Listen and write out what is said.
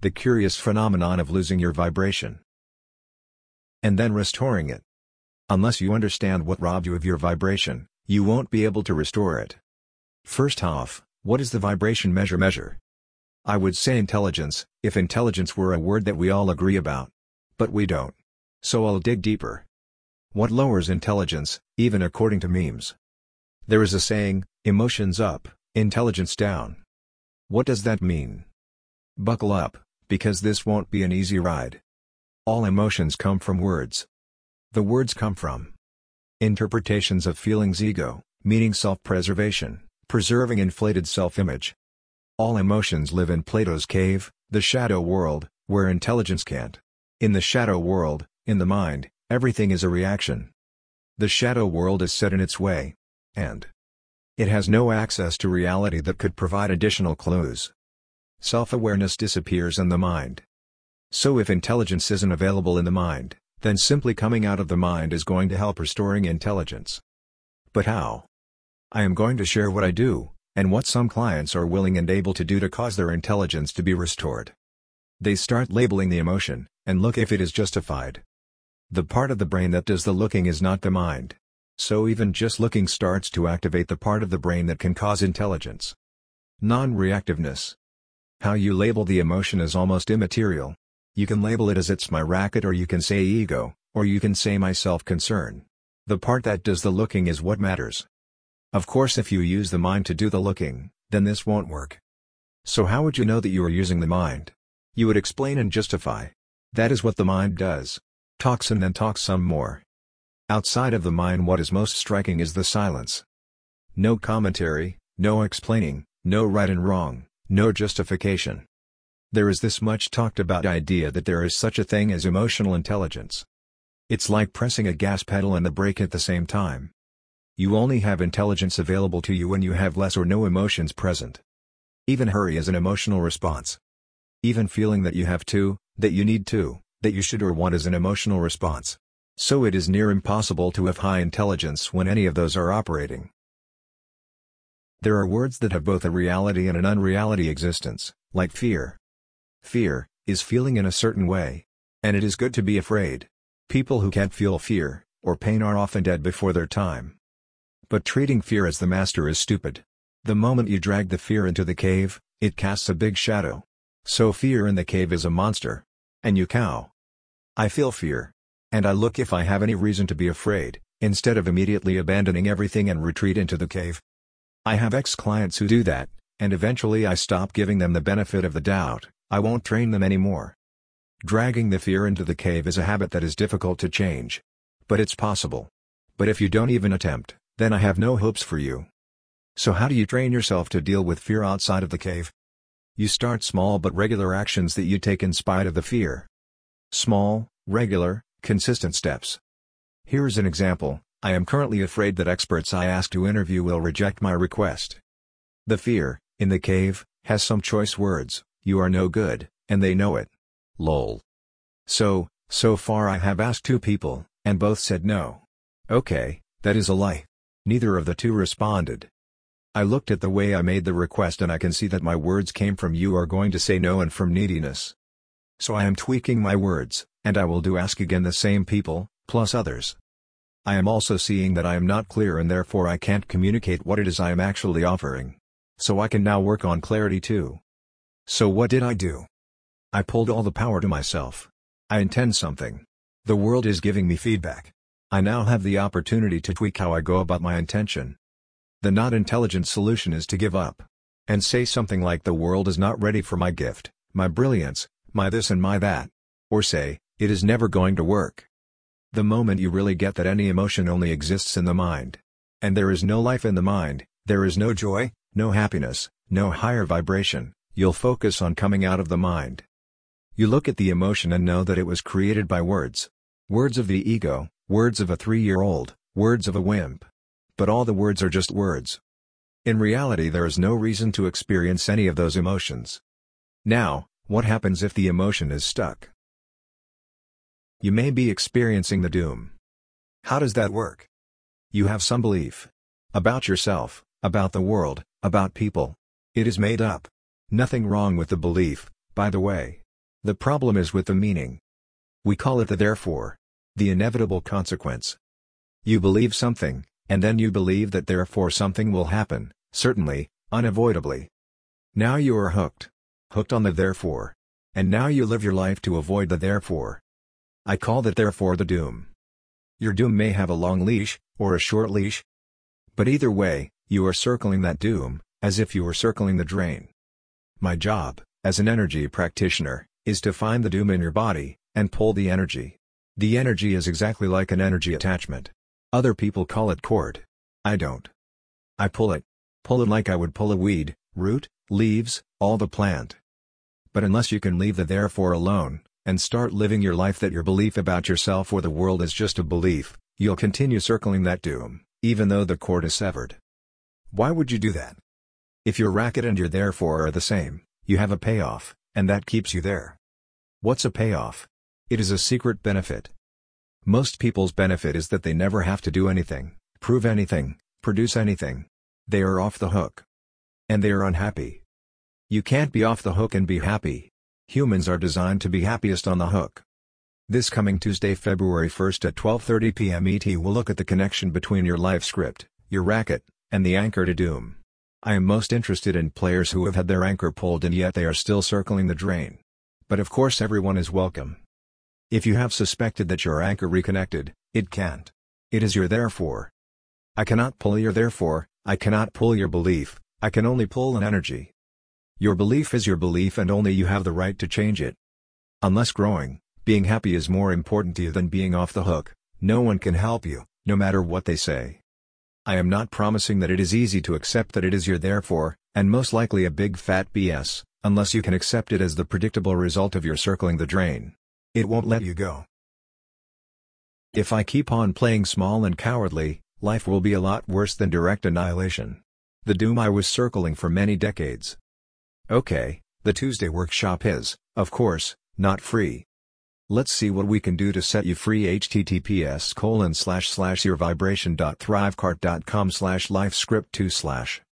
the curious phenomenon of losing your vibration and then restoring it. Unless you understand what robbed you of your vibration, you won't be able to restore it. First off, what is the vibration measure? I would say intelligence, if intelligence were a word that we all agree about. But we don't. So I'll dig deeper. What lowers intelligence, even according to memes? There is a saying, emotions up, intelligence down. What does that mean? Buckle up, because this won't be an easy ride. All emotions come from words. The words come from interpretations of feelings, ego, meaning self-preservation, preserving inflated self-image. All emotions live in Plato's cave, the shadow world, where intelligence can't. In the shadow world, in the mind, everything is a reaction. The shadow world is set in its way, and it has no access to reality that could provide additional clues. Self-awareness disappears in the mind. So if intelligence isn't available in the mind, then simply coming out of the mind is going to help restoring intelligence. But how? I am going to share what I do, and what some clients are willing and able to do to cause their intelligence to be restored. They start labeling the emotion, and look if it is justified. The part of the brain that does the looking is not the mind. So even just looking starts to activate the part of the brain that can cause intelligence. Non-reactiveness. How you label the emotion is almost immaterial. You can label it as it's my racket, or you can say ego, or you can say my self-concern. The part that does the looking is what matters. Of course, if you use the mind to do the looking, then this won't work. So how would you know that you are using the mind? You would explain and justify. That is what the mind does. Talks and then talks some more. Outside of the mind, what is most striking is the silence. No commentary, no explaining, no right and wrong, no justification. There is this much talked about idea that there is such a thing as emotional intelligence. It's like pressing a gas pedal and the brake at the same time. You only have intelligence available to you when you have less or no emotions present. Even hurry is an emotional response. Even feeling that you have to, that you need to, that you should or want is an emotional response. So it is near impossible to have high intelligence when any of those are operating. There are words that have both a reality and an unreality existence, like fear. Fear is feeling in a certain way. And it is good to be afraid. People who can't feel fear, or pain, are often dead before their time. But treating fear as the master is stupid. The moment you drag the fear into the cave, it casts a big shadow. So fear in the cave is a monster. And you cow. I feel fear. And I look if I have any reason to be afraid, instead of immediately abandoning everything and retreat into the cave. I have ex-clients who do that, and eventually I stop giving them the benefit of the doubt. I won't train them anymore. Dragging the fear into the cave is a habit that is difficult to change. But it's possible. But if you don't even attempt, then I have no hopes for you. So how do you train yourself to deal with fear outside of the cave? You start small but regular actions that you take in spite of the fear. Small, regular, consistent steps. Here's an example. I am currently afraid that experts I ask to interview will reject my request. The fear, in the cave, has some choice words: you are no good, and they know it. Lol. So far I have asked 2 people, and both said no. Okay, that is a lie. Neither of the 2 responded. I looked at the way I made the request and I can see that my words came from "you are going to say no" and from neediness. So I am tweaking my words, and I will ask again the same people, plus others. I am also seeing that I am not clear and therefore I can't communicate what it is I am actually offering. So I can now work on clarity too. So what did I do? I pulled all the power to myself. I intend something. The world is giving me feedback. I now have the opportunity to tweak how I go about my intention. The not intelligent solution is to give up. And say something like the world is not ready for my gift, my brilliance, my this and my that. Or say, it is never going to work. The moment you really get that any emotion only exists in the mind, and there is no life in the mind, there is no joy, no happiness, no higher vibration, you'll focus on coming out of the mind. You look at the emotion and know that it was created by words. Words of the ego, words of a 3-year-old, words of a wimp. But all the words are just words. In reality, there is no reason to experience any of those emotions. Now, what happens if the emotion is stuck? You may be experiencing the doom. How does that work? You have some belief. About yourself, about the world, about people. It is made up. Nothing wrong with the belief, by the way. The problem is with the meaning. We call it the therefore. The inevitable consequence. You believe something, and then you believe that therefore something will happen, certainly, unavoidably. Now you are hooked. Hooked on the therefore. And now you live your life to avoid the therefore. I call that therefore the doom. Your doom may have a long leash, or a short leash. But either way, you are circling that doom, as if you were circling the drain. My job, as an energy practitioner, is to find the doom in your body, and pull the energy. The energy is exactly like an energy attachment. Other people call it cord. I don't. I pull it. Pull it like I would pull a weed, root, leaves, all the plant. But unless you can leave the therefore alone, and start living your life that your belief about yourself or the world is just a belief, you'll continue circling that doom, even though the cord is severed. Why would you do that? If your racket and your therefore are the same, you have a payoff, and that keeps you there. What's a payoff? It is a secret benefit. Most people's benefit is that they never have to do anything, prove anything, produce anything. They are off the hook. And they are unhappy. You can't be off the hook and be happy. Humans are designed to be happiest on the hook. This coming Tuesday, February 1st at 12:30 p.m. ET, we'll look at the connection between your life script, your racket, and the anchor to doom. I am most interested in players who have had their anchor pulled and yet they are still circling the drain. But of course everyone is welcome. If you have suspected that your anchor reconnected, it can't. It is your therefore. I cannot pull your therefore, I cannot pull your belief, I can only pull an energy. Your belief is your belief and only you have the right to change it. Unless growing, being happy is more important to you than being off the hook, no one can help you, no matter what they say. I am not promising that it is easy to accept that it is your therefore, and most likely a big fat BS, unless you can accept it as the predictable result of your circling the drain. It won't let you go. If I keep on playing small and cowardly, life will be a lot worse than direct annihilation. The doom I was circling for many decades. Okay, the Tuesday workshop is, of course, not free. Let's see what we can do to set you free. https://yourvibration.thrivecart.com/lifescript2/